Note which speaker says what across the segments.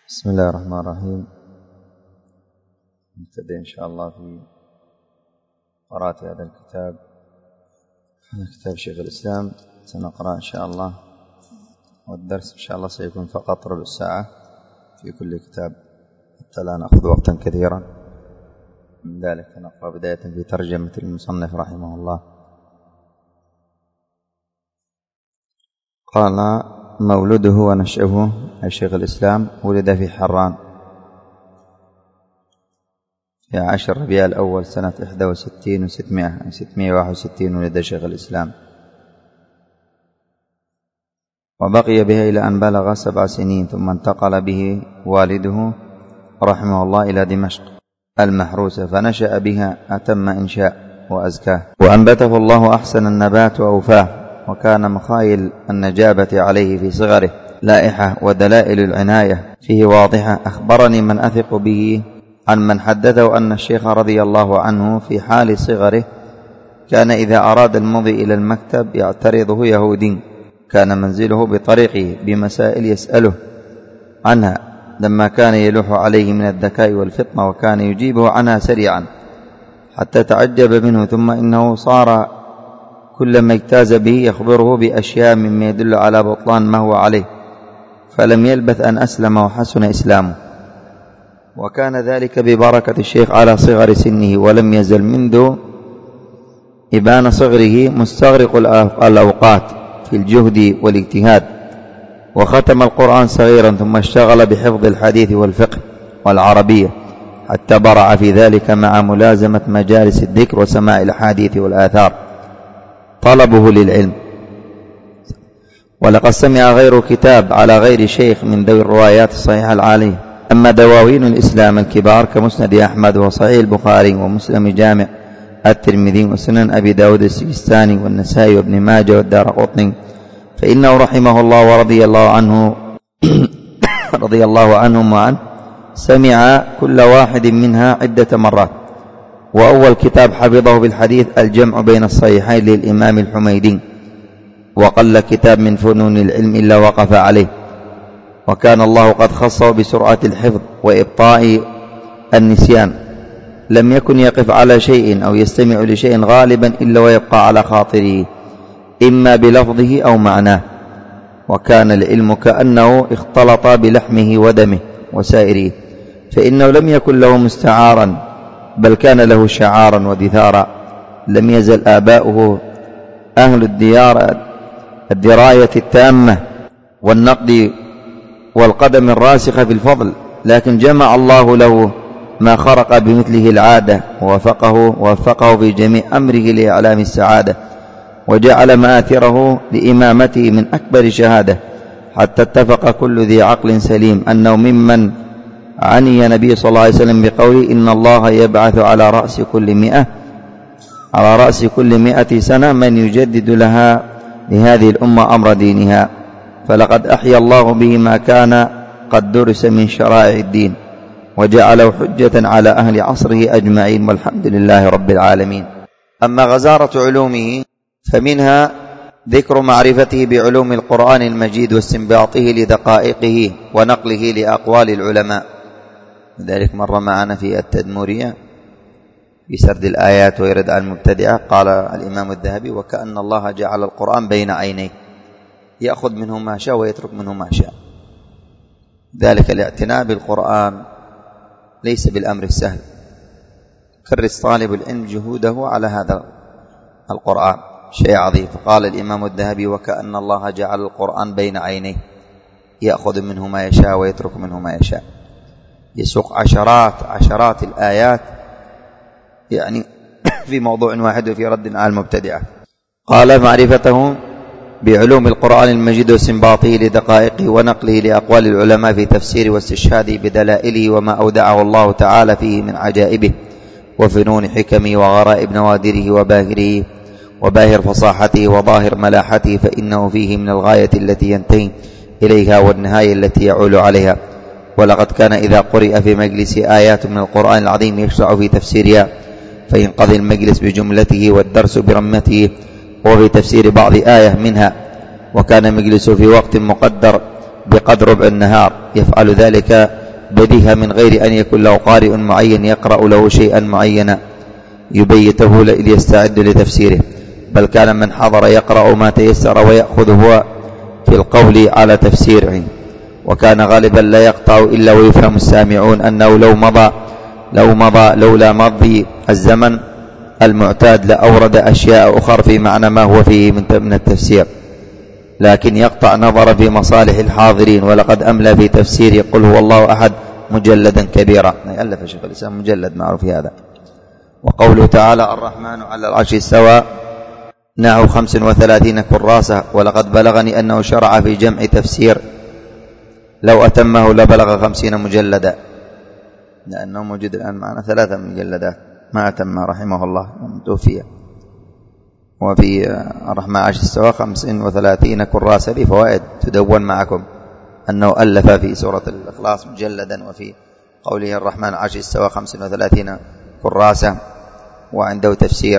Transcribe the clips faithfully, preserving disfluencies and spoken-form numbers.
Speaker 1: بسم الله الرحمن الرحيم. نبتدئ إن شاء الله في قراءة هذا الكتاب، هذا كتاب شيخ الإسلام. سنقرأ إن شاء الله، والدرس إن شاء الله سيكون فقط ربع ساعة في كل كتاب حتى لا نأخذ وقتا كثيرا. من ذلك نقرأ بداية في ترجمة المصنف رحمه الله. قال: مولده ونشأه الشيخ الإسلام ولد في حران في عشر ربيع الأول سنة إحدى وستين وستمائة ستمائة وواحد وستين ولد شيخ الإسلام، وبقي به إلى أن بلغ سبع سنين، ثم انتقل به والده رحمه الله إلى دمشق المحروسة، فنشأ بها أتم إنشاء وأزكاه، وأنبته الله أحسن النبات وأوفاه، وكان مخايل النجابة عليه في صغره لائحة، ودلائل العناية فيه واضحة. أخبرني من أثق به عن من حدثه أن الشيخ رضي الله عنه في حال صغره كان إذا أراد المضي إلى المكتب يعترضه يهودي كان منزله بطريقه بمسائل يسأله عنها لما كان يلوح عليه من الذكاء والفطنة، وكان يجيبه عنها سريعا حتى تعجب منه، ثم إنه صار كلما اجتاز به يخبره بأشياء مما يدل على بطلان ما هو عليه، فلم يلبث أن أسلم وحسن إسلامه، وكان ذلك ببركة الشيخ على صغر سنه، ولم يزل منذ إبان صغره مستغرق الأوقات في الجهد والاجتهاد، وختم القرآن صغيرا، ثم اشتغل بحفظ الحديث والفقه والعربية حتى برع في ذلك مع ملازمة مجالس الذكر وسماع الحديث والآثار طلبه للعلم. ولقد سمع غير كتاب على غير شيخ من ذوي الروايات الصحيحة العالية. أما دواوين الإسلام الكبار كمسند أحمد وصحيح البخاري ومسلم جامع الترمذي وسنن أبي داود السجستاني والنسائي وابن ماجه والدارقطني، فإنه رحمه الله ورضي الله عنه رضي الله عنهم وعنه سمع كل واحد منها عدة مرات. وأول كتاب حفظه بالحديث الجمع بين الصحيحين للإمام الحميدي، وقل كتاب من فنون العلم إلا وقف عليه، وكان الله قد خصه بسرعة الحفظ وإبطاء النسيان، لم يكن يقف على شيء أو يستمع لشيء غالبا إلا ويبقى على خاطره إما بلفظه أو معناه، وكان العلم كأنه اختلط بلحمه ودمه وسائره، فإنه لم يكن له مستعارا بل كان له شعارا ودثارا. لم يزل آباؤه أهل الديار الدراية التامة والنقد والقدم الراسخة في الفضل، لكن جمع الله له ما خرق بمثله العادة، ووفقه, ووفقه في جميع أمره لإعلام السعادة، وجعل مآثره لإمامته من أكبر شهادة، حتى اتفق كل ذي عقل سليم أنه ممن عني نبي صلى الله عليه وسلم بقوله: إن الله يبعث على رأس كل مئة على رأس كل مئة سنة من يجدد لها لهذه الأمة أمر دينها، فلقد أحيا الله به ما كان قد درس من شرائع الدين، وجعله حجة على أهل عصره أجمعين، والحمد لله رب العالمين. أما غزارة علومه فمنها ذكر معرفته بعلوم القرآن المجيد واستنباطه لدقائقه ونقله لأقوال العلماء، لذلك مر معنا في التدمورية في سرد الآيات ويرد على المبتدعة. قال الإمام الذهبي: وكأن الله جعل القرآن بين عينيه يأخذ منه ما شاء ويترك منه ما شاء. ذلك الاعتناء بالقرآن ليس بالأمر السهل، كرس طالب العلم جهوده على هذا القرآن، شيء عظيم. فقال الإمام الذهبي: وكأن الله جعل القرآن بين عينيه يأخذ منه ما يشاء ويترك منه ما يشاء، يسوق عشرات عشرات الآيات يعني في موضوع واحد وفي رد على المبتدعة. قال: معرفته بعلوم القرآن المجيد واستنباطه لدقائقه ونقله لأقوال العلماء في تفسيره واستشهاده بدلائله وما أودعه الله تعالى فيه من عجائبه وفنون حكمه وغرائب نوادره وباهره وباهر فصاحته وظاهر ملاحته، فإنه فيه من الغاية التي ينتهي إليها والنهاية التي يعول عليها. ولقد كان إذا قرئ في مجلس آيات من القرآن العظيم يشرع في تفسيرها، فينقضي المجلس بجملته والدرس برمته وفي تفسير بعض آية منها، وكان مجلسه في وقت مقدر بقدر ربع النهار، يفعل ذلك بديهة من غير أن يكون له قارئ معين يقرأ له شيئا معينا يبيته ليستعد لتفسيره، بل كان من حضر يقرأ ما تيسر ويأخذ هو في القول على تفسيره، وكان غالبا لا يقطع إلا ويفهم السامعون أنه لو مضى لو مضى لولا مضي الزمن المعتاد لأورد أشياء أخرى في معنى ما هو فيه من التفسير، لكن يقطع نظر في مصالح الحاضرين. ولقد أملى في تفسير قل هو الله أحد مجلدا كبيرا، ألف شيخ الإسلام مجلد معروف في هذا. وقوله تعالى الرحمن على العرش استوى نحو خمس وثلاثين كراسة، ولقد بلغني أنه شرع في جمع تفسير لو أتمه لبلغ خمسين مجلدا، لأنه موجود الآن معنا ثلاثة مجلدات ما أتم رحمه الله توفي. وفي الرحمن عشر استوى خمس وثلاثين كراسة بفوائد تدون معكم أنه ألف في سورة الإخلاص مجلدا، وفي قوله الرحمن عشر استوى خمس وثلاثين كراسة، وعنده تفسير.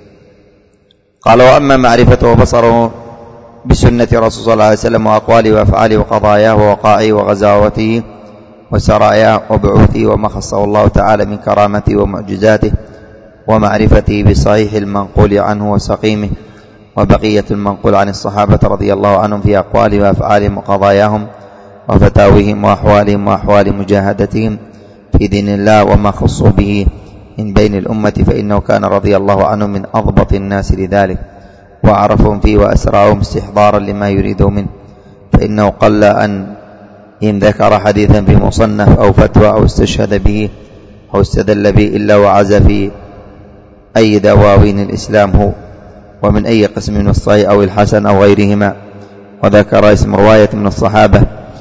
Speaker 1: قال وأما معرفته وبصره بسنة رسول صلى الله عليه وسلم وأقواله وأفعاله وقضاياه ووقائعه وغزاوته وسراياه وبعوثه وما خصه الله تعالى من كرامته ومعجزاته، ومعرفته بصحيح المنقول عنه وسقيمه، وبقية المنقول عن الصحابة رضي الله عنهم في أقوالهم وأفعالهم وقضاياهم وفتاويهم وأحوالهم وأحوال مجاهدتهم في دين الله وما خصوا به من بين الأمة، فإنه كان رضي الله عنه من أضبط الناس لذلك وأعرفهم فيه وأسرعهم استحضارا لما يريده منه، فإنه قل أن إن ذكر حديثا في مصنف أو فتوى أو استشهد به أو استدل به إلا وعز في أي دواوين الإسلام هو ومن أي قسم من الصحيح أو الحسن أو غيرهما، وذكر اسم رواية من الصحابة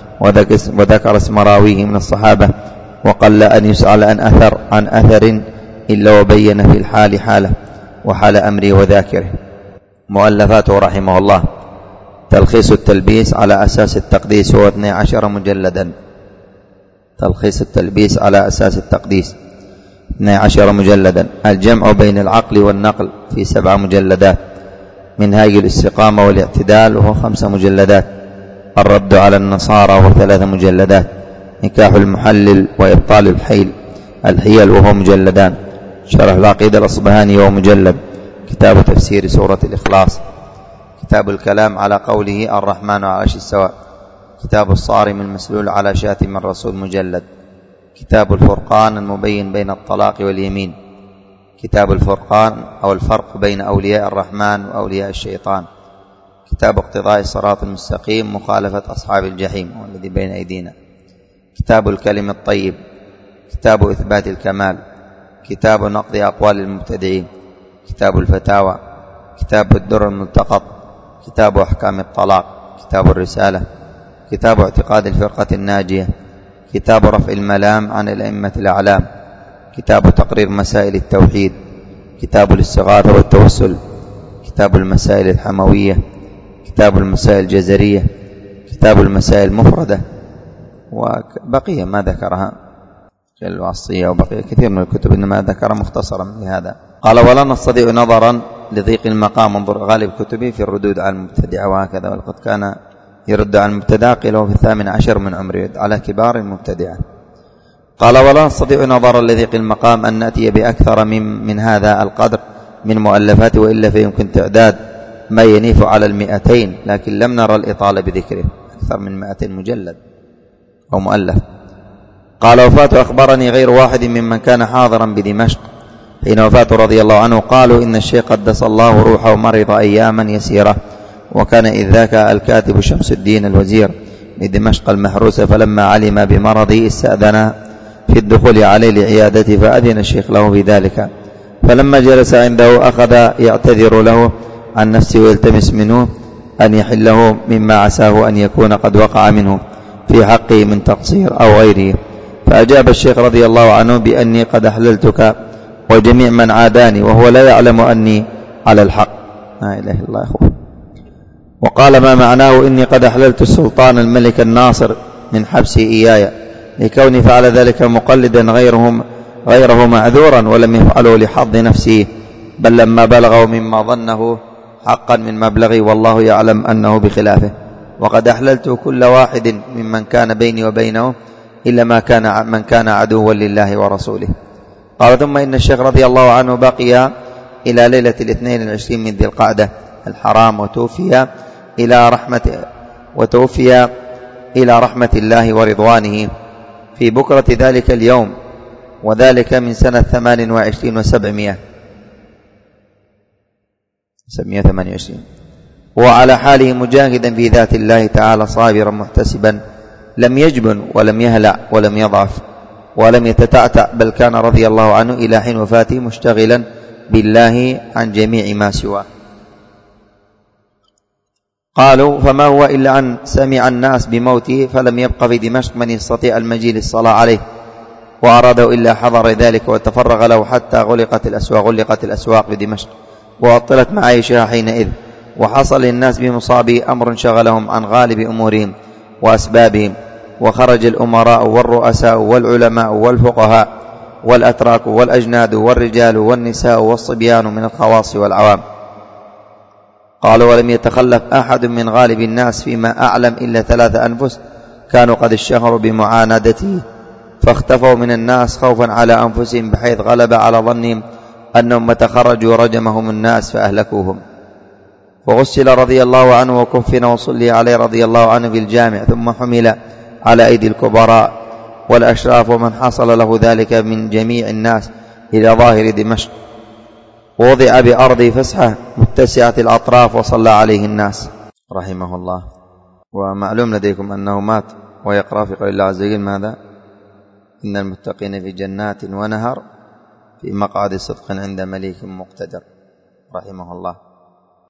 Speaker 1: وذكر اسم راويه من الصحابة، وقل أن يسأل عن أثر عن أثر إلا وبين في الحال حاله وحال أمره وذاكره. مؤلفاته رحمه الله: تلخيص التلبيس على أساس التقديس هو اثني عشر مجلدا. تلخيص التلبيس على أساس التقديس اثني عشر مجلدا. الجمع بين العقل والنقل في سبع مجلدات. منهاج الاستقامة والاعتدال وهو خمس مجلدات. الرد على النصارى وهو ثلاث مجلدات. نكاح المحلل وإبطال الحيل الحيل وهو مجلدان. شرح العقيدة الأصبهاني وهو مجلد. كتاب تفسير سورة الإخلاص. كتاب الكلام على قوله الرحمن على العرش استوى. كتاب الصارم المسلول على شاتم الرسول مجلد. كتاب الفرقان المبين بين الطلاق واليمين. كتاب الفرقان أو الفرق بين أولياء الرحمن وأولياء الشيطان. كتاب اقتضاء الصراط المستقيم مخالفة أصحاب الجحيم والذي بين أيدينا. كتاب الكلم الطيب. كتاب إثبات الكمال. كتاب نقض أقوال المبتدعين. كتاب الفتاوى. كتاب الدر الملتقط. كتاب أحكام الطلاق. كتاب الرسالة. كتاب اعتقاد الفرقة الناجية. كتاب رفع الملام عن الأئمة الأعلام. كتاب تقرير مسائل التوحيد. كتاب الاستغاثة والتوسل. كتاب المسائل الحموية. كتاب المسائل الجزرية. كتاب المسائل المفردة، وبقية ما ذكرها الوصية وبقية كثير من الكتب إنما ذكر مختصرا لهذا. قال ولا نستطيع نظرا لضيق المقام انظر غالب كتبه في الردود على المبتدع وهكذا، ولقد كان يرد على المبتدع قيل في الثامن عشر من عمره على كبار المبتدعة. قال ولا نستطيع نظرا لضيق المقام أن نأتي بأكثر من, من هذا القدر من مؤلفات، وإلا فيمكن تعداد ما ينيف على المئتين، لكن لم نرى الإطالة بذكره. أكثر من مئتين مجلد أو مؤلف. قال وفاة أخبرني غير واحد ممن كان حاضرا بدمشق حين وفاته رضي الله عنه قالوا إن الشيخ قدس الله روحه مرض أياما يسيرة، وكان إذ ذاك الكاتب شمس الدين الوزير لدمشق المحروسة، فلما علم بمرضه استأذن في الدخول عليه لعيادته فأذن الشيخ له بذلك، فلما جلس عنده أخذ يعتذر له عن نفسه ويلتمس منه أن يحله مما عساه أن يكون قد وقع منه في حقه من تقصير أو غيره، فأجاب الشيخ رضي الله عنه بأني قد أحللتك وجميع من عاداني وهو لا يعلم أني على الحق. لا إله إلا الله يا أخوة. وقال ما معناه إني قد أحللت السلطان الملك الناصر من حبسه إياي لكوني فعل ذلك مقلدا غيرهم غيره معذورا ولم يفعله لحظ نفسه، بل لما بلغه مما ظنه حقا من مبلغي والله يعلم أنه بخلافه. وقد أحللت كل واحد ممن كان بيني وبينه إلا ما كان من كان عدوا لله ورسوله. قال ثم إن الشيخ رضي الله عنه بقي إلى ليلة الاثنين والعشرين من ذي القعدة الحرام وتوفي إلى رحمة وتوفي إلى رحمة الله ورضوانه في بكرة ذلك اليوم، وذلك من سنة ثمان وعشرين وسبعمائة سبعمائة ثمانية وعشرين، وعلى حاله مجاهدا في ذات الله تعالى صابرا محتسبا، لم يجبن ولم يهلع ولم يضعف ولم يتتعتع، بل كان رضي الله عنه إلى حين وفاته مشتغلا بالله عن جميع ما سواه. قالوا فما هو إلا أن سمع الناس بموته فلم يبق في دمشق من يستطيع المجيء للصلاة عليه، وأرادوا إلا حضر ذلك وتفرغ له حتى غلقت الأسواق غلقت الأسواق بدمشق وأطلت معايشها حينئذ، وحصل للناس بمصابه أمر شغلهم عن غالب أمورهم وأسبابهم، وخرج الأمراء والرؤساء والعلماء والفقهاء والأتراك والأجناد والرجال والنساء والصبيان من الخواص والعوام. قالوا ولم يتخلف أحد من غالب الناس فيما أعلم إلا ثلاثة أنفس كانوا قد اشتهروا بمعاندته فاختفوا من الناس خوفا على أنفسهم، بحيث غلب على ظنهم أنهم متى خرجوا رجمهم الناس فأهلكوهم. وغسل رضي الله عنه وكفن وصلي عليه رضي الله عنه في الجامع، ثم حمل على أيدي الكبراء والأشراف ومن حصل له ذلك من جميع الناس إلى ظاهر دمشق، ووضع بأرض فسحة متسعة الأطراف وصلى عليه الناس رحمه الله. ومعلوم لديكم أنه مات ويقرأ في قول الله عز وجل ماذا؟ إن المتقين في جنات ونهر في مقعد صدق عند مليك مقتدر رحمه الله.